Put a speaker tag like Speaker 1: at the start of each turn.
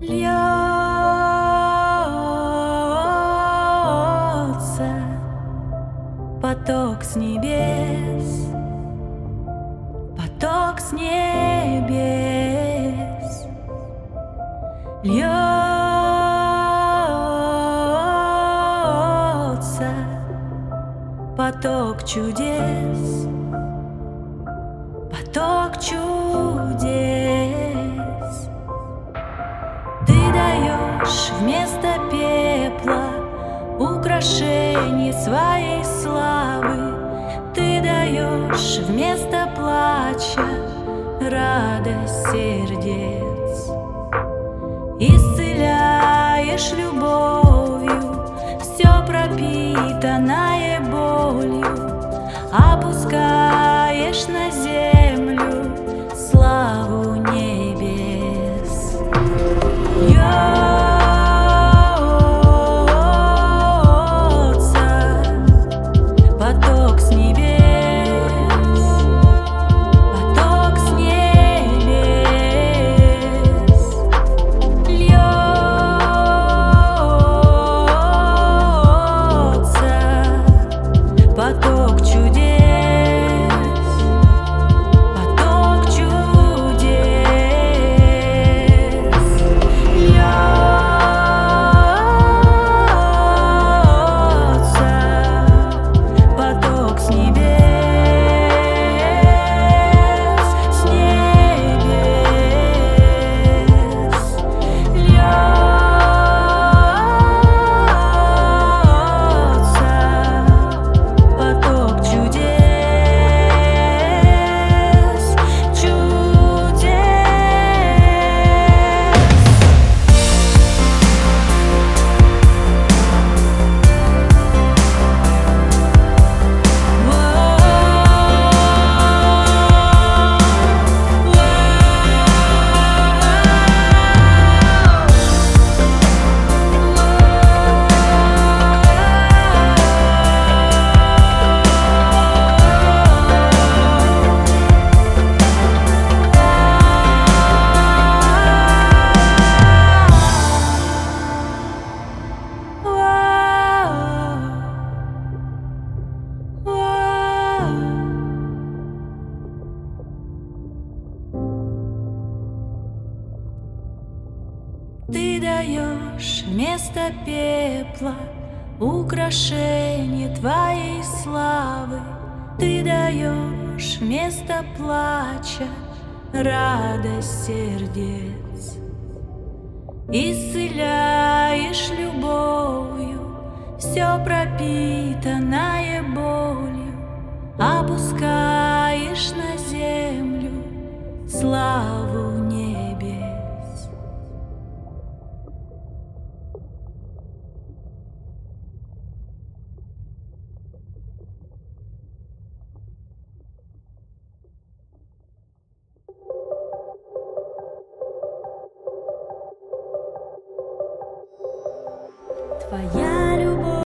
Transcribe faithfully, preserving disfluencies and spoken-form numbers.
Speaker 1: Льется поток с небес, поток с небес. Льется поток чудес, поток чудес. Ты даешь вместо пепла украшение своей славы. Ты даешь вместо плача радость сердец. Исцеляешь любовью все пропитанное болью. Опускаешь на землю славу небес. Льется поток с небес, поток с небес. Льется поток чудес, поток чудес. Льется поток с небес, с небес. Льется поток чудес, чудес. Ты даешь вместо пепла украшение твоей славы. Ты даешь вместо плача радость сердец. Исцеляешь любовью все пропитанное болью. Опускаешь на землю славу небес. Твоя